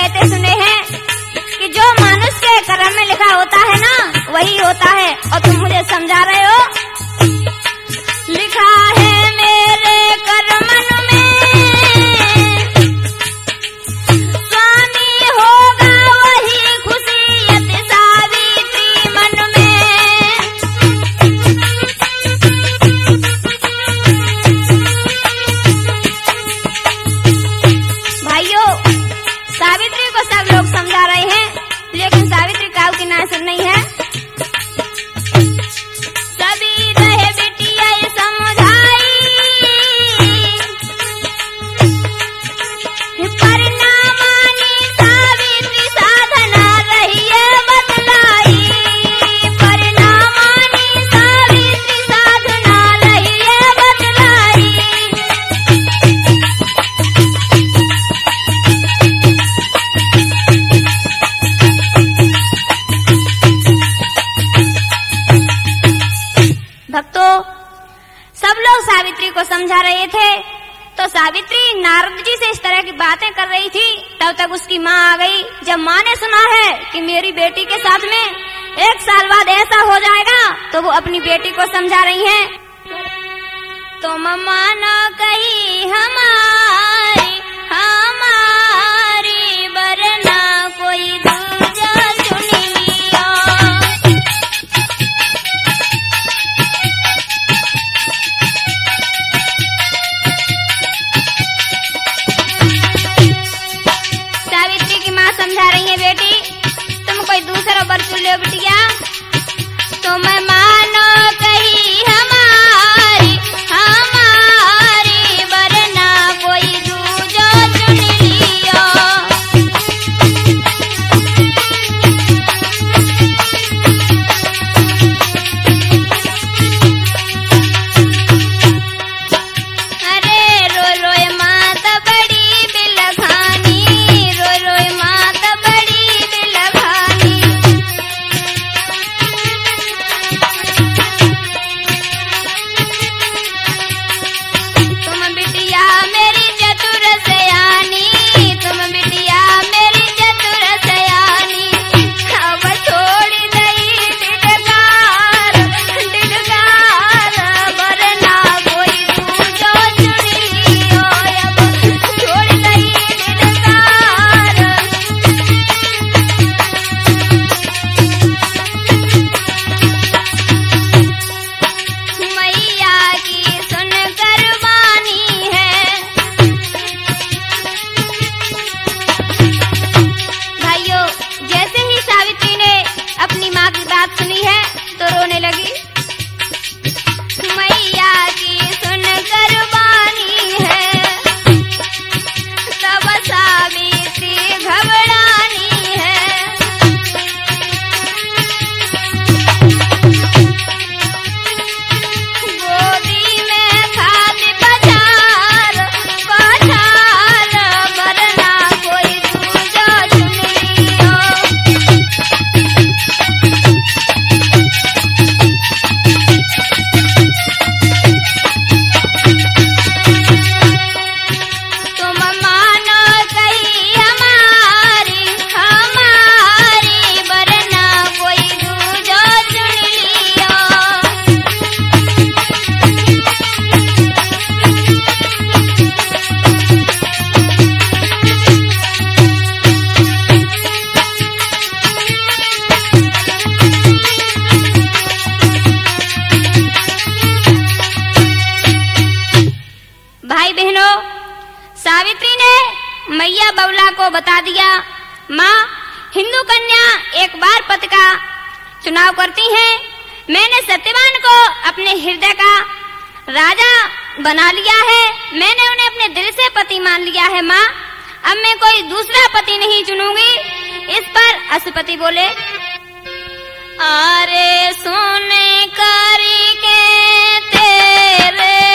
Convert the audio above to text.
कहते सुने हैं कि जो मनुष्य के कर्म में लिखा होता है ना वही होता है। और तुम मुझे समझा रहे हो, लिखा है मेरे कर्मन में स्वामी होगा वही खुशियत सावित्री मन में। भाइयों, सावित्री को सब लोग समझा रहे हैं, लेकिन सावित्री काऊ की ना सुन नहीं है। सभी रहे बिटिया समझाई, परिणामानी सावित्री साधना रहिए बतलाई, परिणामानी सावित्री साधना रहिए बतलाई। भक्तों, सब लोग सावित्री को समझा रहे थे, तो सावित्री नारद जी से इस तरह की बातें कर रही थी। तब तक उसकी माँ आ गई। जब माँ ने सुना है कि मेरी बेटी के साथ में 1 साल बाद ऐसा हो जाएगा, तो वो अपनी बेटी को समझा रही हैं। तो मम्मा न कही हमारी हमारी वरना कोई दूजा चुन लिया। सावित्री की माँ समझा रही है, बेटी तुम कोई दूसरा वर चुन लो बिटिया। तो मैं मानो कही हमारी हमारी वरना कोई दूजा चुन लियो। अरे रोय रोय मात बड़ी बिलखानी, रोय रोय मात बड़ी बिलखानी। तुम बिटिया मेरी चतुर सयानी, तुम बिटिया मेरी चतुर सयानी। अब छोड़ दई डिडगार डिडगार, वरना कोई दूजो चुन लियो। अब छोड़ दई डिडगार। मैया की सुन करवानी है। भाइयों, जैसे ही सावित्री ने अपनी माँ की बात सुनी है तो रोने लगी। मैया की सुन करवानी है, तब सावित्री घबरानी है। गोदी में खाती पछार पछार, वरना कोई दूजा चुन लियो। तुम मानो कही हमारी हमारी वरना कोई दूजा चुन लियो। भाई बहनों, सावित्री ने मैया बबला को बता दिया, माँ हिंदू कन्या एक बार पति का चुनाव करती हैं। मैंने सत्यवान को अपने हृदय का राजा बना लिया है, मैंने उन्हें अपने दिल से पति मान लिया है। माँ अब मैं कोई दूसरा पति नहीं चुनूंगी। इस पर अश्वपति बोले, अरे सुन करी के तेरे